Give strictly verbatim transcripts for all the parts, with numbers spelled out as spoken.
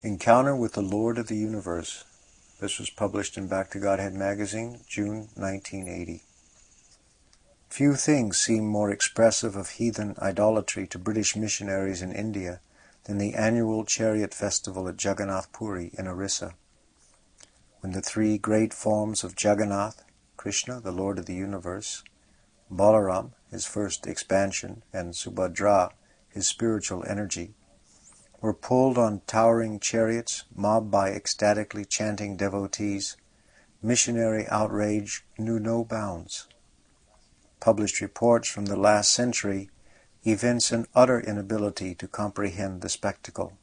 Encounter with the Lord of the Universe. This was published in Back to Godhead magazine, June nineteen eighty. Few things seem more expressive of heathen idolatry to British missionaries in India than the annual chariot festival at Jagannath Puri in Orissa. When the three great forms of Jagannath, Krishna, the Lord of the Universe, Balaram, his first expansion, and Subhadra, his spiritual energy, were pulled on towering chariots, mobbed by ecstatically chanting devotees, missionary outrage knew no bounds. Published reports from the last century evince an utter inability to comprehend the spectacle.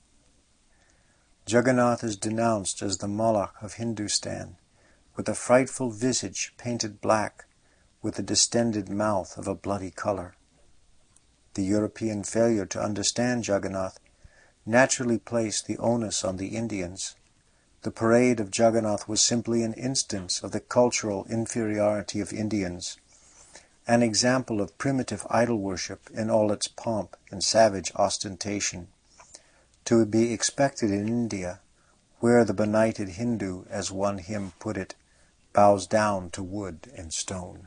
Jagannath is denounced as the Moloch of Hindustan, with a frightful visage painted black, with a distended mouth of a bloody color. The European failure to understand Jagannath naturally placed the onus on the Indians. The parade of Jagannath was simply an instance of the cultural inferiority of Indians, an example of primitive idol worship in all its pomp and savage ostentation, to be expected in India, where the benighted Hindu, as one hymn put it, bows down to wood and stone.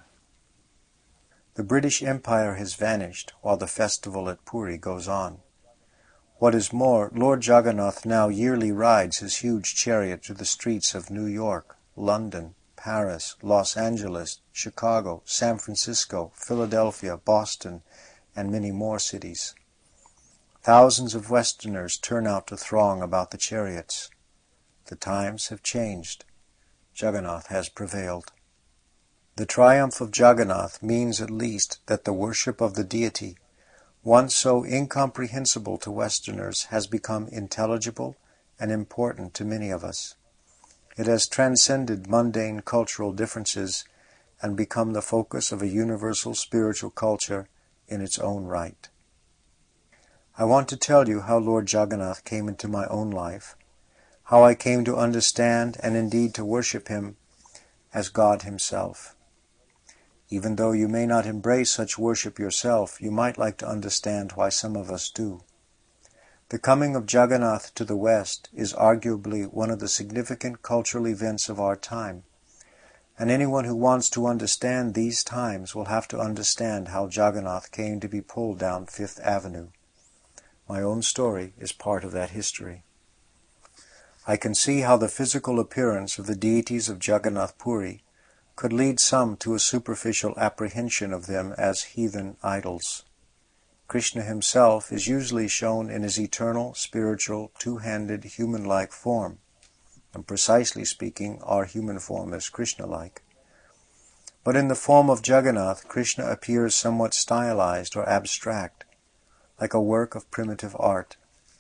The British Empire has vanished while the festival at Puri goes on. What is more, Lord Jagannath now yearly rides his huge chariot through the streets of New York, London, Paris, Los Angeles, Chicago, San Francisco, Philadelphia, Boston, and many more cities. Thousands of Westerners turn out to throng about the chariots. The times have changed. Jagannath has prevailed. The triumph of Jagannath means at least that the worship of the deity, once so incomprehensible to Westerners, has become intelligible and important to many of us. It has transcended mundane cultural differences and become the focus of a universal spiritual culture in its own right. I want to tell you how Lord Jagannath came into my own life, how I came to understand and indeed to worship him as God himself. Even though you may not embrace such worship yourself, you might like to understand why some of us do. The coming of Jagannath to the West is arguably one of the significant cultural events of our time, and anyone who wants to understand these times will have to understand how Jagannath came to be pulled down Fifth Avenue. My own story is part of that history. I can see how the physical appearance of the deities of Jagannath Puri could lead some to a superficial apprehension of them as heathen idols. Krishna himself is usually shown in his eternal, spiritual, two-handed, human-like form, and precisely speaking, our human form is Krishna-like. But in the form of Jagannath, Krishna appears somewhat stylized or abstract, like a work of primitive art.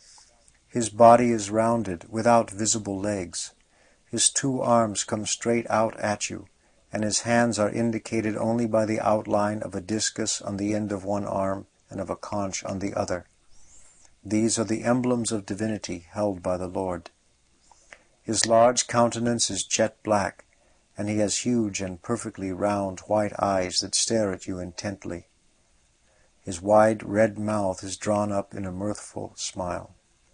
His body is rounded, without visible legs. His two arms come straight out at you, and his hands are indicated only by the outline of a discus on the end of one arm and of a conch on the other. These are the emblems of divinity held by the Lord. His large countenance is jet black, and he has huge and perfectly round white eyes that stare at you intently. His wide red mouth is drawn up in a mirthful smile.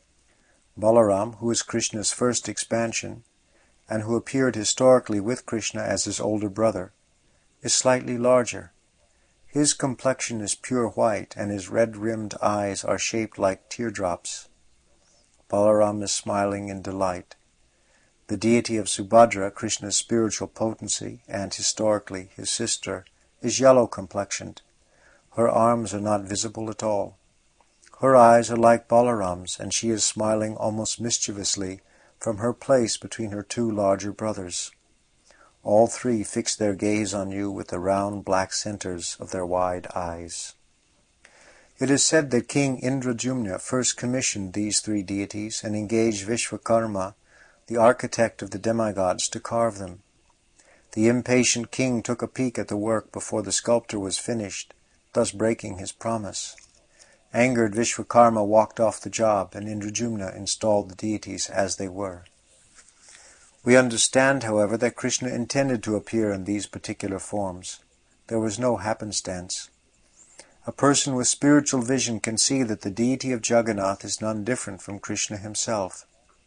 Balaram, who is Krishna's first expansion, and who appeared historically with Krishna as his older brother, is slightly larger. His complexion is pure white, and his red-rimmed eyes are shaped like teardrops. Balaram is smiling in delight. The deity of Subhadra, Krishna's spiritual potency, and historically his sister, is yellow-complexioned. Her arms are not visible at all. Her eyes are like Balaram's, and she is smiling almost mischievously from her place between her two larger brothers. All three fix their gaze on you with the round black centers of their wide eyes. It is said that King Indrajumna first commissioned these three deities and engaged Vishvakarma, the architect of the demigods, to carve them. The impatient king took a peek at the work before the sculptor was finished, thus breaking his promise. Angered, Vishvakarma walked off the job, and Indrajumna installed the deities as they were. We understand, however, that Krishna intended to appear in these particular forms. There was no happenstance. A person with spiritual vision can see that the deity of Jagannath is none different from Krishna himself.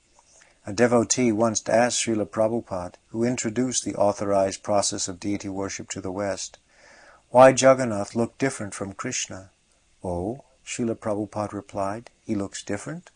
A devotee once asked Srila Prabhupada, who introduced the authorized process of deity worship to the West, why Jagannath looked different from Krishna. "Oh," Srila Prabhupada replied, "he looks different?"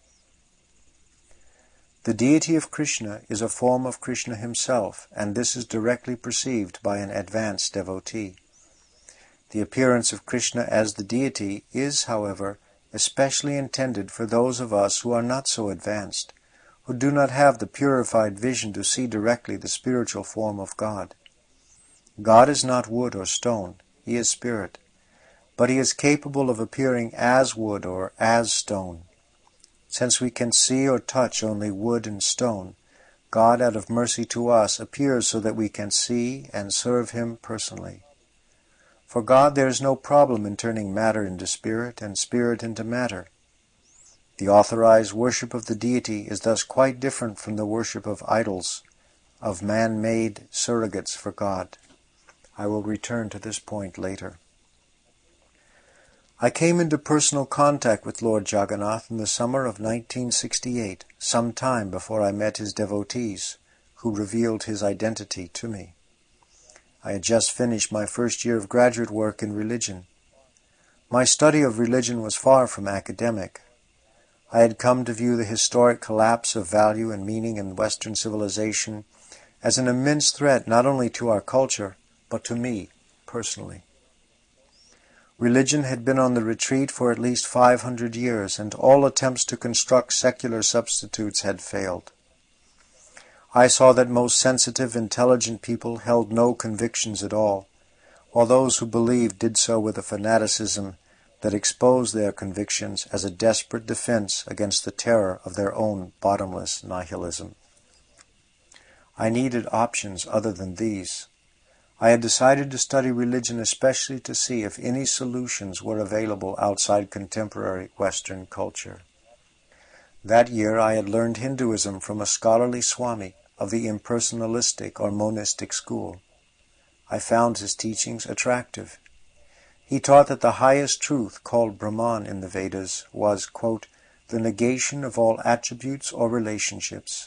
The deity of Krishna is a form of Krishna himself, and this is directly perceived by an advanced devotee. The appearance of Krishna as the deity is, however, especially intended for those of us who are not so advanced, who do not have the purified vision to see directly the spiritual form of God. God is not wood or stone, he is spirit, but he is capable of appearing as wood or as stone. Since we can see or touch only wood and stone, God, out of mercy to us, appears so that we can see and serve him personally. For God there is no problem in turning matter into spirit and spirit into matter. The authorized worship of the deity is thus quite different from the worship of idols, of man-made surrogates for God. I will return to this point later. I came into personal contact with Lord Jagannath in the summer of nineteen sixty-eight, some time before I met his devotees, who revealed his identity to me. I had just finished my first year of graduate work in religion. My study of religion was far from academic. I had come to view the historic collapse of value and meaning in Western civilization as an immense threat not only to our culture, but to me personally. Religion had been on the retreat for at least five hundred years, and all attempts to construct secular substitutes had failed. I saw that most sensitive, intelligent people held no convictions at all, while those who believed did so with a fanaticism that exposed their convictions as a desperate defense against the terror of their own bottomless nihilism. I needed options other than these. I had decided to study religion especially to see if any solutions were available outside contemporary Western culture. That year I had learned Hinduism from a scholarly Swami of the impersonalistic or monistic school. I found his teachings attractive. He taught that the highest truth, called Brahman in the Vedas, was, quote, the negation of all attributes or relationships.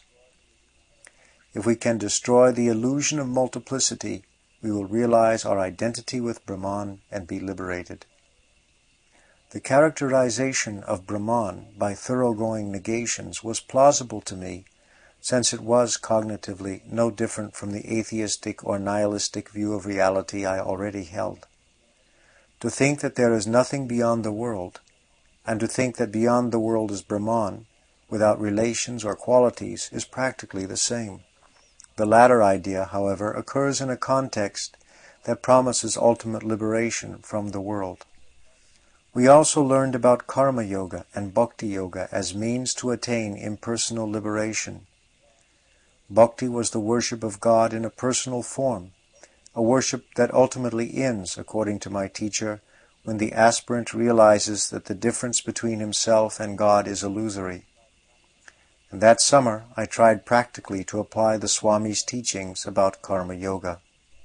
If we can destroy the illusion of multiplicity, we will realize our identity with Brahman and be liberated. The characterization of Brahman by thoroughgoing negations was plausible to me, since it was cognitively no different from the atheistic or nihilistic view of reality I already held. To think that there is nothing beyond the world, and to think that beyond the world is Brahman, without relations or qualities, is practically the same. The latter idea, however, occurs in a context that promises ultimate liberation from the world. We also learned about Karma Yoga and Bhakti Yoga as means to attain impersonal liberation. Bhakti was the worship of God in a personal form, a worship that ultimately ends, according to my teacher, when the aspirant realizes that the difference between himself and God is illusory. And that summer I tried practically to apply the Swami's teachings about Karma Yoga.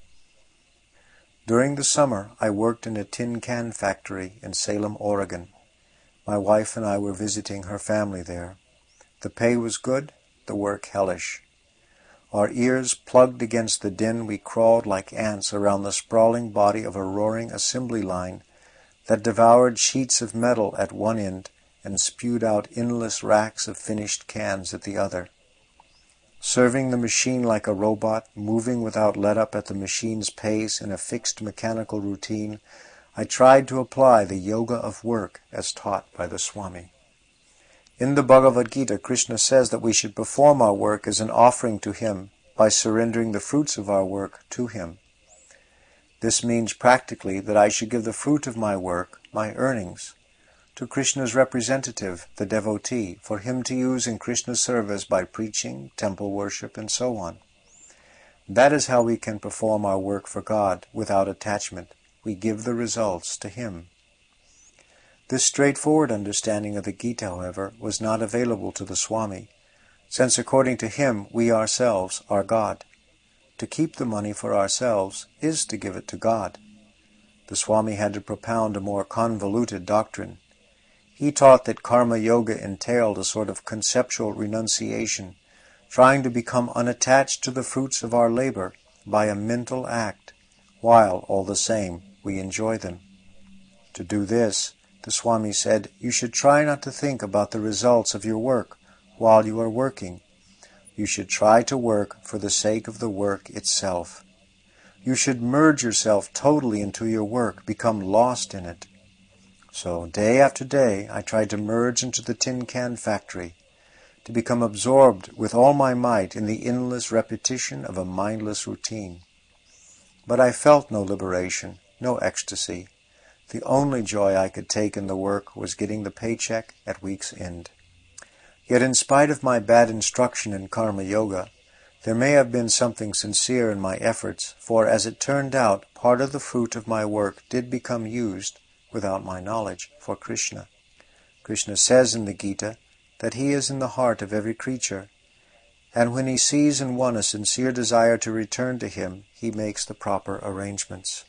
During the summer I worked in a tin can factory in Salem, Oregon. My wife and I were visiting her family there. The pay was good, the work hellish. Our ears plugged against the din, we crawled like ants around the sprawling body of a roaring assembly line that devoured sheets of metal at one end and spewed out endless racks of finished cans at the other. Serving the machine like a robot, moving without let-up at the machine's pace in a fixed mechanical routine, I tried to apply the yoga of work as taught by the Swami. In the Bhagavad Gita, Krishna says that we should perform our work as an offering to him by surrendering the fruits of our work to him. This means practically that I should give the fruit of my work, my earnings, to Krishna's representative, the devotee, for him to use in Krishna's service by preaching, temple worship, and so on. That is how we can perform our work for God without attachment. We give the results to him. This straightforward understanding of the Gita, however, was not available to the Swami, since according to him we ourselves are God. To keep the money for ourselves is to give it to God. The Swami had to propound a more convoluted doctrine. He taught that Karma Yoga entailed a sort of conceptual renunciation trying to become unattached to the fruits of our labor by a mental act, while, all the same, we enjoy them. To do this, the Swami said, you should try not to think about the results of your work while you are working. You should try to work for the sake of the work itself. You should merge yourself totally into your work, become lost in it. So, day after day, I tried to merge into the tin can factory, to become absorbed with all my might in the endless repetition of a mindless routine. But I felt no liberation, no ecstasy. The only joy I could take in the work was getting the paycheck at week's end. Yet in spite of my bad instruction in Karma Yoga, there may have been something sincere in my efforts, for as it turned out, part of the fruit of my work did become used, without my knowledge, for Krishna. Krishna says in the Gita that he is in the heart of every creature, and when he sees in one a sincere desire to return to him, he makes the proper arrangements.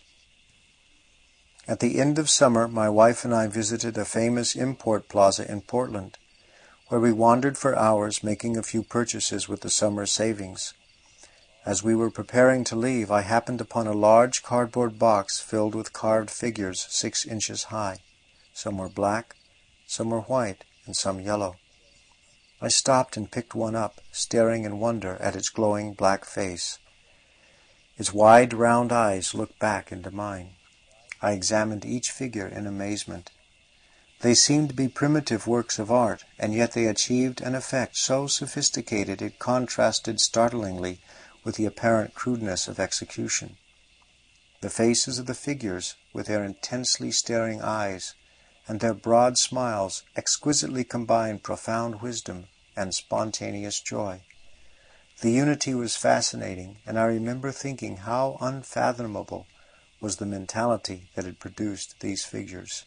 At the end of summer, my wife and I visited a famous import plaza in Portland, where we wandered for hours making a few purchases with the summer savings. As we were preparing to leave, I happened upon a large cardboard box filled with carved figures six inches high. Some were black, some were white, and some yellow. I stopped and picked one up, staring in wonder at its glowing black face. Its wide, round eyes looked back into mine. I examined each figure in amazement. They seemed to be primitive works of art, and yet they achieved an effect so sophisticated it contrasted startlingly with the apparent crudeness of execution. The faces of the figures, with their intensely staring eyes, and their broad smiles, exquisitely combined profound wisdom and spontaneous joy. The unity was fascinating, and I remember thinking how unfathomable was the mentality that had produced these figures.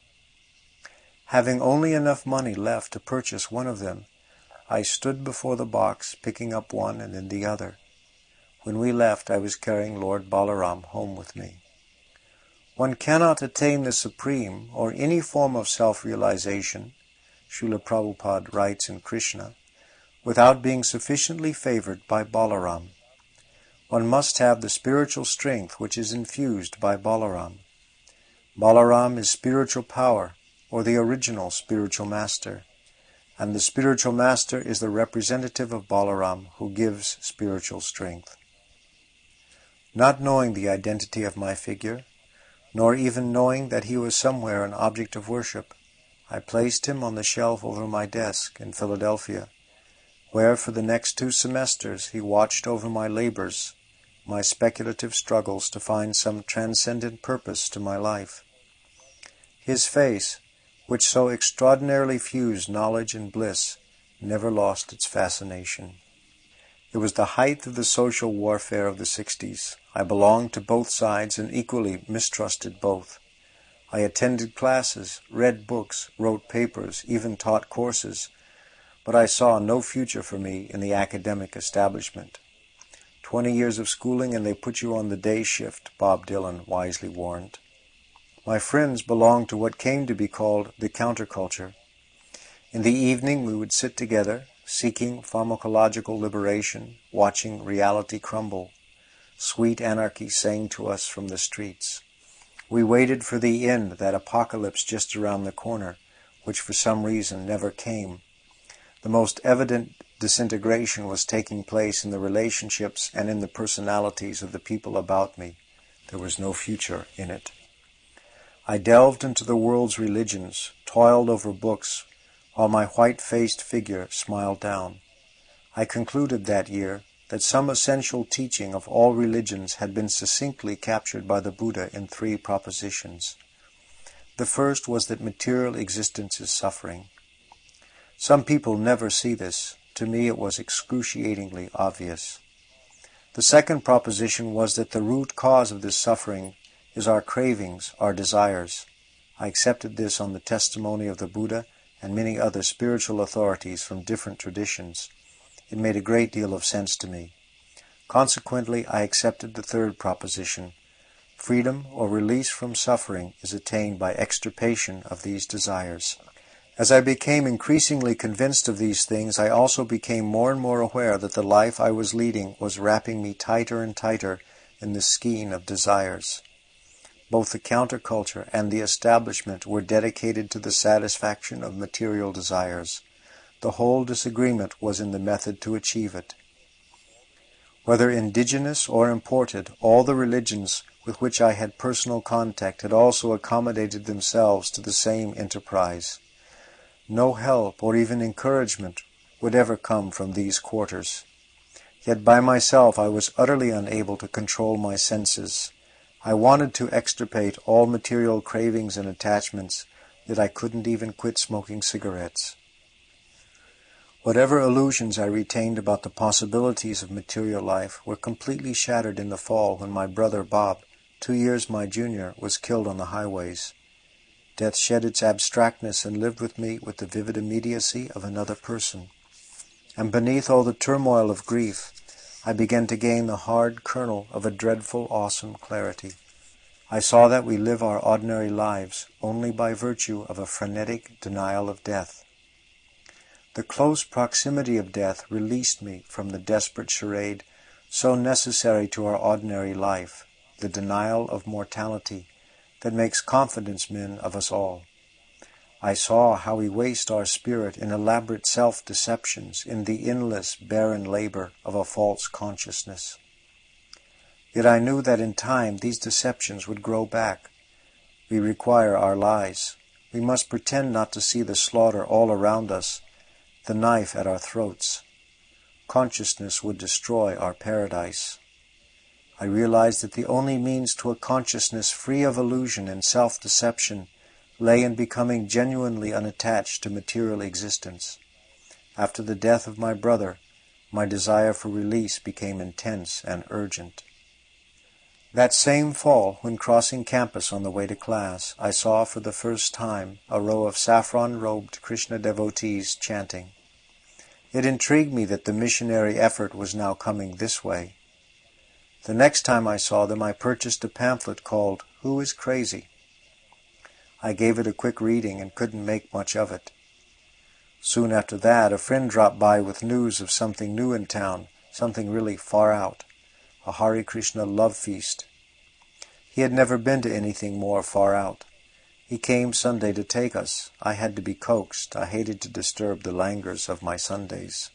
Having only enough money left to purchase one of them, I stood before the box, picking up one and then the other. When we left, I was carrying Lord Balaram home with me. One cannot attain the supreme or any form of self-realization, Srila Prabhupada writes in Krishna, without being sufficiently favored by Balaram. One must have the spiritual strength which is infused by Balaram. Balaram is spiritual power, or the original spiritual master, and the spiritual master is the representative of Balaram who gives spiritual strength. Not knowing the identity of my figure, nor even knowing that he was somewhere an object of worship, I placed him on the shelf over my desk in Philadelphia, where for the next two semesters he watched over my labors, my speculative struggles to find some transcendent purpose to my life. His face, which so extraordinarily fused knowledge and bliss, never lost its fascination. It was the height of the social warfare of the sixties. I belonged to both sides and equally mistrusted both. I attended classes, read books, wrote papers, even taught courses, but I saw no future for me in the academic establishment. Twenty years of schooling and they put you on the day shift, Bob Dylan wisely warned. My friends belonged to what came to be called the counterculture. In the evening we would sit together, seeking pharmacological liberation, watching reality crumble. Sweet anarchy sang to us from the streets. We waited for the end, that apocalypse just around the corner, which for some reason never came. The most evident disintegration was taking place in the relationships and in the personalities of the people about me. There was no future in it. I delved into the world's religions, toiled over books, while my white-faced figure smiled down. I concluded that year that some essential teaching of all religions had been succinctly captured by the Buddha in three propositions. The first was that material existence is suffering. Some people never see this. To me it was excruciatingly obvious. The second proposition was that the root cause of this suffering is our cravings, our desires. I accepted this on the testimony of the Buddha and many other spiritual authorities from different traditions. It made a great deal of sense to me. Consequently, I accepted the third proposition. Freedom or release from suffering is attained by extirpation of these desires. As I became increasingly convinced of these things, I also became more and more aware that the life I was leading was wrapping me tighter and tighter in the skein of desires. Both the counterculture and the establishment were dedicated to the satisfaction of material desires. The whole disagreement was in the method to achieve it. Whether indigenous or imported, all the religions with which I had personal contact had also accommodated themselves to the same enterprise. No help or even encouragement would ever come from these quarters. Yet by myself I was utterly unable to control my senses. I wanted to extirpate all material cravings and attachments, yet I couldn't even quit smoking cigarettes. Whatever illusions I retained about the possibilities of material life were completely shattered in the fall when my brother Bob, two years my junior, was killed on the highways. Death shed its abstractness and lived with me with the vivid immediacy of another person. And beneath all the turmoil of grief, I began to gain the hard kernel of a dreadful, awesome clarity. I saw that we live our ordinary lives only by virtue of a frenetic denial of death. The close proximity of death released me from the desperate charade so necessary to our ordinary life, the denial of mortality, that makes confidence men of us all. I saw how we waste our spirit in elaborate self-deceptions, in the endless, barren labor of a false consciousness. Yet I knew that in time these deceptions would grow back. We require our lies. We must pretend not to see the slaughter all around us, the knife at our throats. Consciousness would destroy our paradise. I realized that the only means to a consciousness free of illusion and self-deception lay in becoming genuinely unattached to material existence. After the death of my brother, my desire for release became intense and urgent. That same fall, when crossing campus on the way to class, I saw for the first time a row of saffron-robed Krishna devotees chanting. It intrigued me that the missionary effort was now coming this way. The next time I saw them, I purchased a pamphlet called Who is Crazy? I gave it a quick reading and couldn't make much of it. Soon after that, a friend dropped by with news of something new in town, something really far out, a Hare Krishna love feast. He had never been to anything more far out. He came Sunday to take us. I had to be coaxed. I hated to disturb the languors of my Sundays.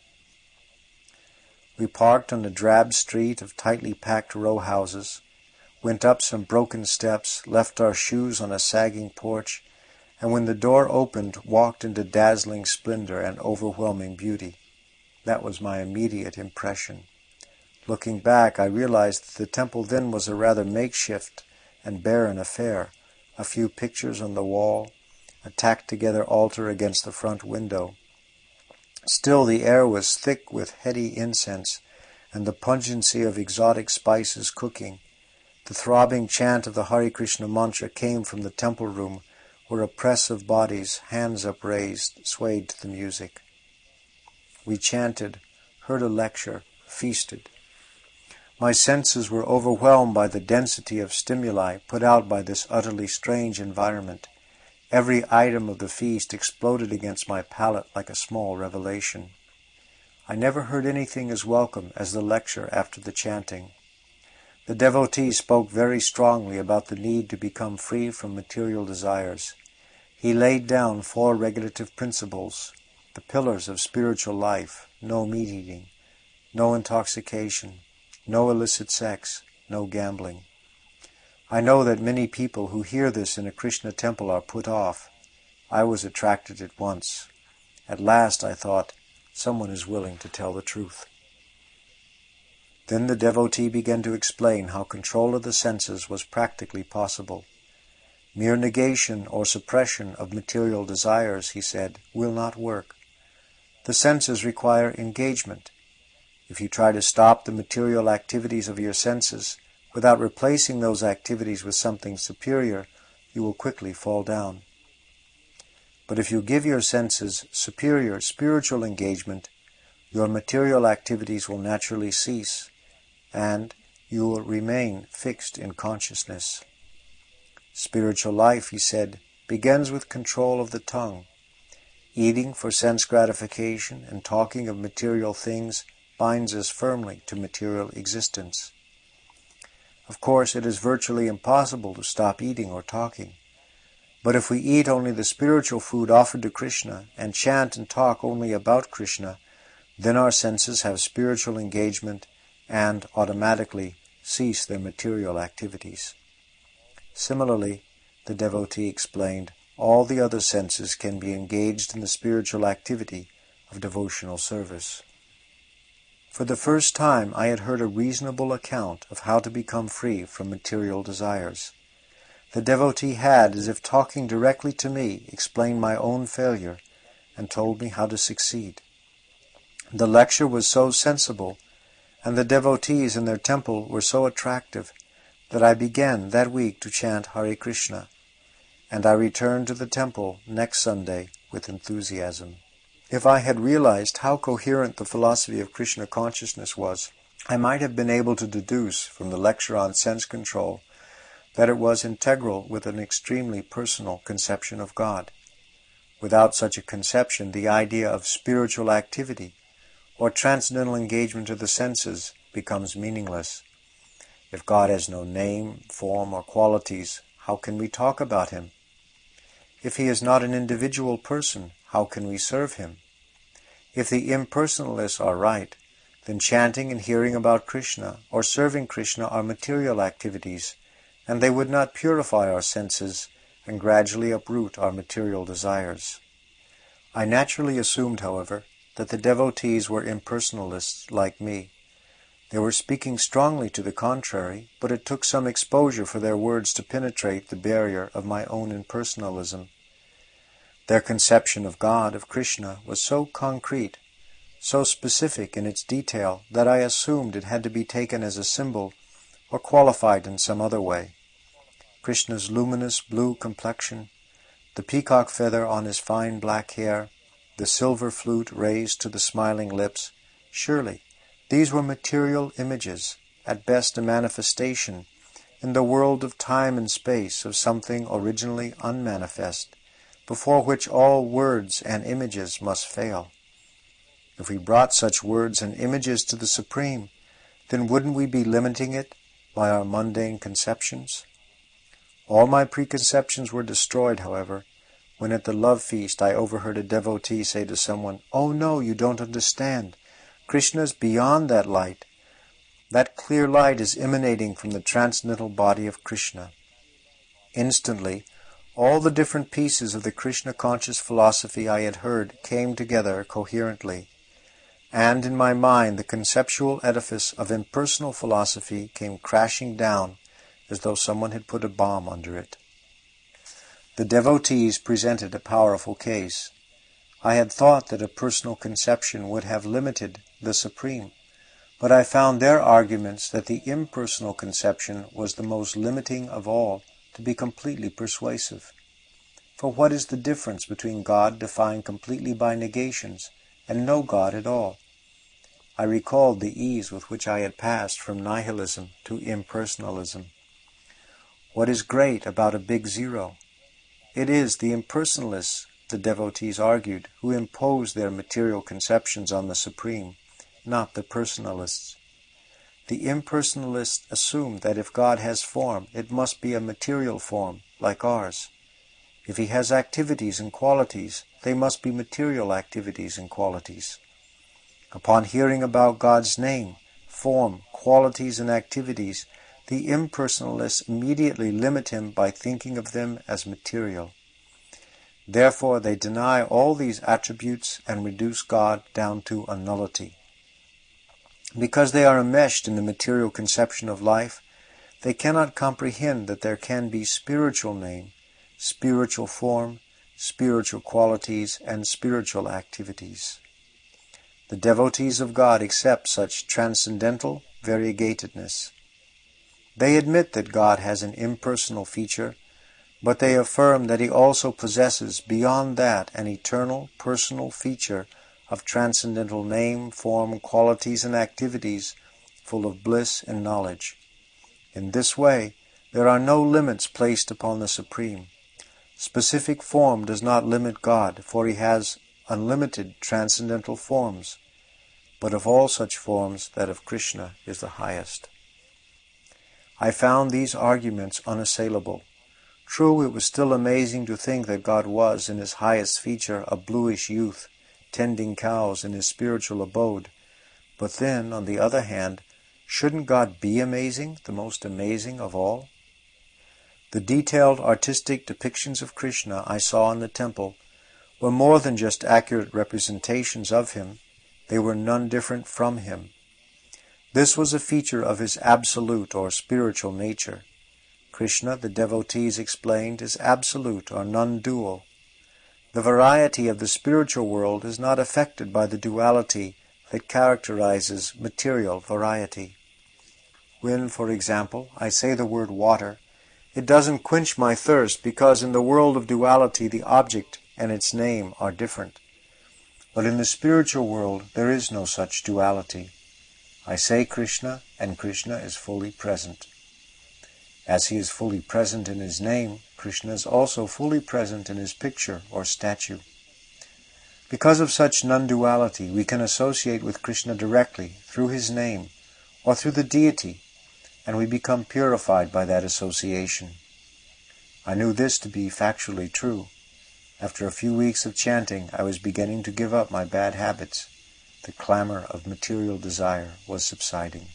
We parked on a drab street of tightly packed row houses, went up some broken steps, left our shoes on a sagging porch, and when the door opened, walked into dazzling splendor and overwhelming beauty. That was my immediate impression. Looking back, I realized that the temple then was a rather makeshift and barren affair, a few pictures on the wall, a tacked-together altar against the front window. Still, the air was thick with heady incense and the pungency of exotic spices cooking. The throbbing chant of the Hare Krishna mantra came from the temple room, where a press of bodies, hands upraised, swayed to the music. We chanted, heard a lecture, feasted. My senses were overwhelmed by the density of stimuli put out by this utterly strange environment. Every item of the feast exploded against my palate like a small revelation. I never heard anything as welcome as the lecture after the chanting. The devotee spoke very strongly about the need to become free from material desires. He laid down four regulative principles, the pillars of spiritual life: no meat-eating, no intoxication, no illicit sex, no gambling. I know that many people who hear this in a Krishna temple are put off. I was attracted at once. At last I thought, someone is willing to tell the truth. Then the devotee began to explain how control of the senses was practically possible. Mere negation or suppression of material desires, he said, will not work. The senses require engagement. If you try to stop the material activities of your senses without replacing those activities with something superior, you will quickly fall down. But if you give your senses superior spiritual engagement, your material activities will naturally cease, and you will remain fixed in consciousness. Spiritual life, he said, begins with control of the tongue. Eating for sense gratification and talking of material things binds us firmly to material existence. Of course, it is virtually impossible to stop eating or talking. But if we eat only the spiritual food offered to Krishna and chant and talk only about Krishna, then our senses have spiritual engagement and automatically cease their material activities. Similarly, the devotee explained, all the other senses can be engaged in the spiritual activity of devotional service. For the first time I had heard a reasonable account of how to become free from material desires. The devotee had, as if talking directly to me, explained my own failure and told me how to succeed. The lecture was so sensible, and the devotees in their temple were so attractive, that I began that week to chant Hare Krishna, and I returned to the temple next Sunday with enthusiasm. If I had realized how coherent the philosophy of Krishna consciousness was, I might have been able to deduce from the lecture on sense control that it was integral with an extremely personal conception of God. Without such a conception, the idea of spiritual activity or transcendental engagement of the senses becomes meaningless. If God has no name, form, or qualities, how can we talk about Him? If He is not an individual person, how can we serve Him? If the impersonalists are right, then chanting and hearing about Krishna or serving Krishna are material activities, and they would not purify our senses and gradually uproot our material desires. I naturally assumed, however, that the devotees were impersonalists like me. They were speaking strongly to the contrary, but it took some exposure for their words to penetrate the barrier of my own impersonalism. Their conception of God, of Krishna, was so concrete, so specific in its detail, that I assumed it had to be taken as a symbol or qualified in some other way. Krishna's luminous blue complexion, the peacock feather on his fine black hair, the silver flute raised to the smiling lips, surely these were material images, at best a manifestation, in the world of time and space, of something originally unmanifest, before which all words and images must fail. If we brought such words and images to the Supreme, then wouldn't we be limiting it by our mundane conceptions? All my preconceptions were destroyed, however, when at the love feast I overheard a devotee say to someone, "Oh no, you don't understand. Krishna is beyond that light. That clear light is emanating from the transcendental body of Krishna." Instantly, all the different pieces of the Krishna-conscious philosophy I had heard came together coherently, and in my mind the conceptual edifice of impersonal philosophy came crashing down as though someone had put a bomb under it. The devotees presented a powerful case. I had thought that a personal conception would have limited the Supreme, but I found their arguments that the impersonal conception was the most limiting of all to be completely persuasive. For what is the difference between God defined completely by negations and no God at all? I recalled the ease with which I had passed from nihilism to impersonalism. What is great about a big zero? It is the impersonalists, the devotees argued, who impose their material conceptions on the Supreme, not the personalists. The impersonalists assume that if God has form, it must be a material form, like ours. If He has activities and qualities, they must be material activities and qualities. Upon hearing about God's name, form, qualities, and activities, the impersonalists immediately limit Him by thinking of them as material. Therefore, they deny all these attributes and reduce God down to a nullity. Because they are enmeshed in the material conception of life, they cannot comprehend that there can be spiritual name, spiritual form, spiritual qualities, and spiritual activities. The devotees of God accept such transcendental variegatedness. They admit that God has an impersonal feature, but they affirm that He also possesses beyond that an eternal personal feature of transcendental name, form, qualities, and activities full of bliss and knowledge. In this way, there are no limits placed upon the Supreme. Specific form does not limit God, for He has unlimited transcendental forms, but of all such forms that of Krishna is the highest. I found these arguments unassailable. True, it was still amazing to think that God was, in his highest feature, a bluish youth, tending cows in his spiritual abode. But then, on the other hand, shouldn't God be amazing, the most amazing of all? The detailed artistic depictions of Krishna I saw in the temple were more than just accurate representations of him. They were none different from him. This was a feature of his absolute or spiritual nature. Krishna, the devotees explained, is absolute or non-dual. The variety of the spiritual world is not affected by the duality that characterizes material variety. When, for example, I say the word water, it doesn't quench my thirst because in the world of duality the object and its name are different. But in the spiritual world there is no such duality. I say Krishna, and Krishna is fully present. As he is fully present in his name, Krishna is also fully present in his picture or statue. Because of such non-duality, we can associate with Krishna directly through his name or through the deity, and we become purified by that association. I knew this to be factually true. After a few weeks of chanting, I was beginning to give up my bad habits. The clamor of material desire was subsiding.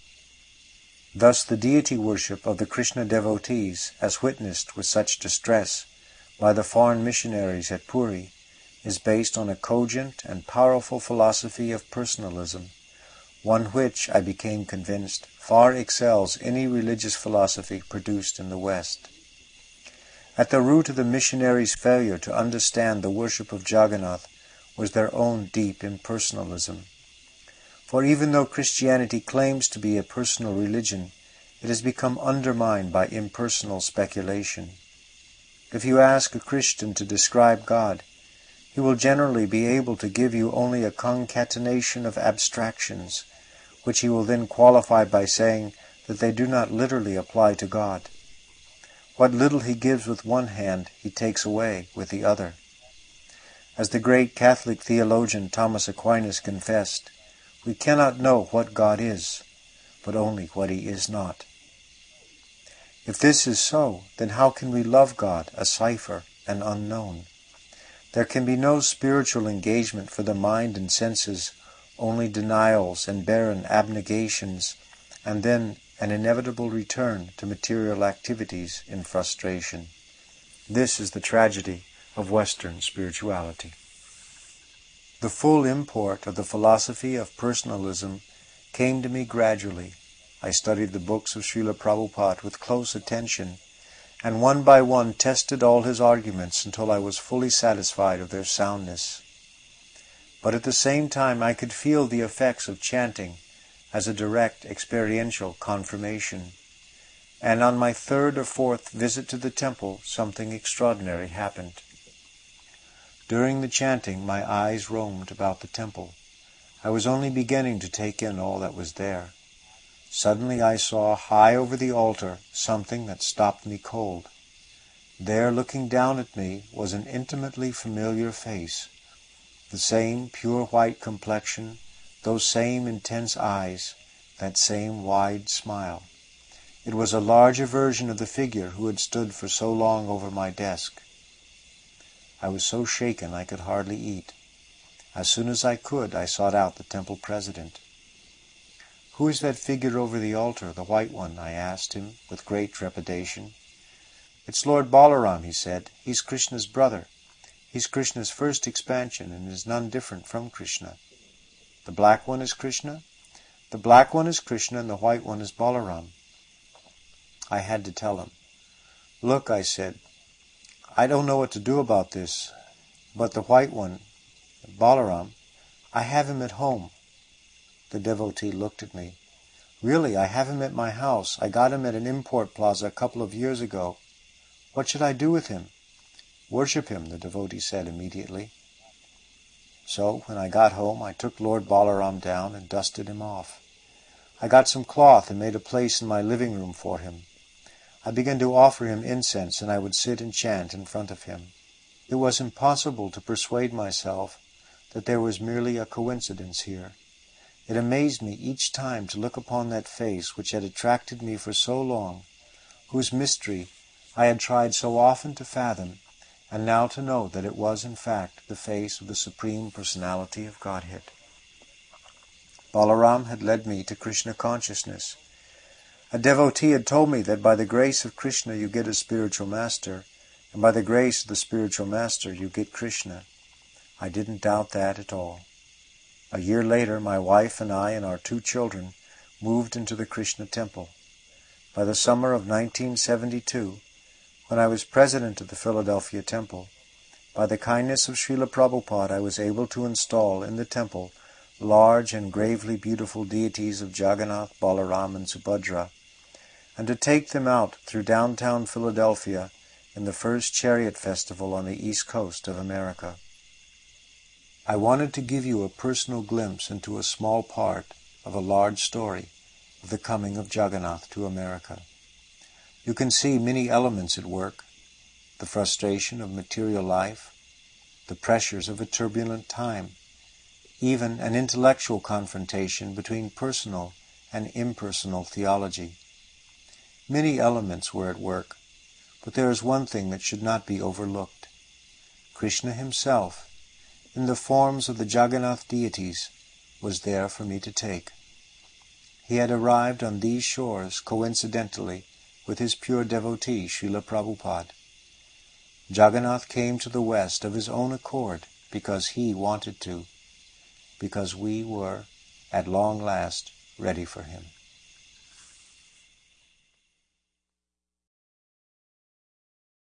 Thus the deity worship of the Krishna devotees, as witnessed with such distress by the foreign missionaries at Puri, is based on a cogent and powerful philosophy of personalism, one which, I became convinced, far excels any religious philosophy produced in the West. At the root of the missionaries' failure to understand the worship of Jagannath was their own deep impersonalism. For even though Christianity claims to be a personal religion, it has become undermined by impersonal speculation. If you ask a Christian to describe God, he will generally be able to give you only a concatenation of abstractions, which he will then qualify by saying that they do not literally apply to God. What little he gives with one hand, he takes away with the other. As the great Catholic theologian Thomas Aquinas confessed, we cannot know what God is, but only what he is not. If this is so, then how can we love God, a cipher, and unknown? There can be no spiritual engagement for the mind and senses, only denials and barren abnegations, and then an inevitable return to material activities in frustration. This is the tragedy of Western spirituality. The full import of the philosophy of personalism came to me gradually. I studied the books of Srila Prabhupada with close attention, and one by one tested all his arguments until I was fully satisfied of their soundness. But at the same time I could feel the effects of chanting as a direct experiential confirmation. And on my third or fourth visit to the temple, something extraordinary happened. During the chanting, my eyes roamed about the temple. I was only beginning to take in all that was there. Suddenly I saw, high over the altar, something that stopped me cold. There, looking down at me, was an intimately familiar face. The same pure white complexion, those same intense eyes, that same wide smile. It was a larger version of the figure who had stood for so long over my desk. I was so shaken I could hardly eat. As soon as I could, I sought out the temple president. "Who is that figure over the altar, the white one?" I asked him with great trepidation. "It's Lord Balaram," he said. "He's Krishna's brother. He's Krishna's first expansion and is none different from Krishna." "The black one is Krishna?" "The black one is Krishna and the white one is Balaram." I had to tell him. "Look," I said, "I don't know what to do about this, but the white one, Balaram, I have him at home." The devotee looked at me. "Really, I have him at my house. I got him at an import plaza a couple of years ago. What should I do with him?" "Worship him," the devotee said immediately. So, when I got home, I took Lord Balaram down and dusted him off. I got some cloth and made a place in my living room for him. I began to offer him incense, and I would sit and chant in front of him. It was impossible to persuade myself that there was merely a coincidence here. It amazed me each time to look upon that face which had attracted me for so long, whose mystery I had tried so often to fathom, and now to know that it was in fact the face of the Supreme Personality of Godhead. Balaram had led me to Krishna consciousness. A devotee had told me that by the grace of Krishna you get a spiritual master, and by the grace of the spiritual master you get Krishna. I didn't doubt that at all. A year later, my wife and I and our two children moved into the Krishna temple. By the summer of nineteen seventy-two, when I was president of the Philadelphia temple, by the kindness of Srila Prabhupada I was able to install in the temple large and gravely beautiful deities of Jagannath, Balaram, and Subhadra, and to take them out through downtown Philadelphia in the first chariot festival on the east coast of America. I wanted to give you a personal glimpse into a small part of a large story of the coming of Jagannath to America. You can see many elements at work: the frustration of material life, the pressures of a turbulent time, even an intellectual confrontation between personal and impersonal theology. Many elements were at work, but there is one thing that should not be overlooked. Krishna himself, in the forms of the Jagannath deities, was there for me to take. He had arrived on these shores coincidentally with his pure devotee, Srila Prabhupada. Jagannath came to the West of his own accord because he wanted to, because we were, at long last, ready for him.